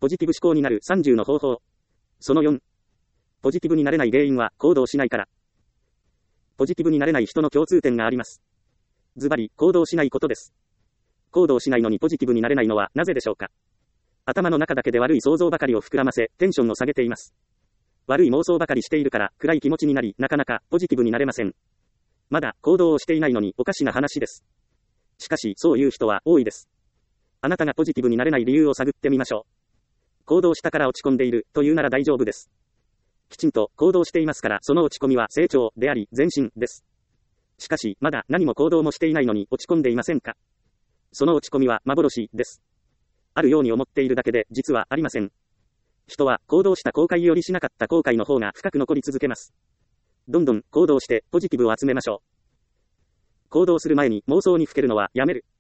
ポジティブ思考になる30の方法。その4。ポジティブになれない原因は行動しないから。ポジティブになれない人の共通点があります。ズバリ、行動しないことです。行動しないのにポジティブになれないのはなぜでしょうか。頭の中だけで悪い想像ばかりを膨らませ、テンションを下げています。悪い妄想ばかりしているから、暗い気持ちになり、なかなかポジティブになれません。まだ行動をしていないのにおかしな話です。しかし、そういう人は多いです。あなたがポジティブになれない理由を探ってみましょう。行動したから落ち込んでいるというなら大丈夫です。きちんと行動していますから、その落ち込みは成長であり、前進です。しかし、まだ何も行動もしていないのに落ち込んでいませんか。その落ち込みは幻です。あるように思っているだけで、実はありません。人は行動した後悔よりしなかった後悔の方が深く残り続けます。どんどん行動してポジティブを集めましょう。行動する前に妄想にふけるのはやめる。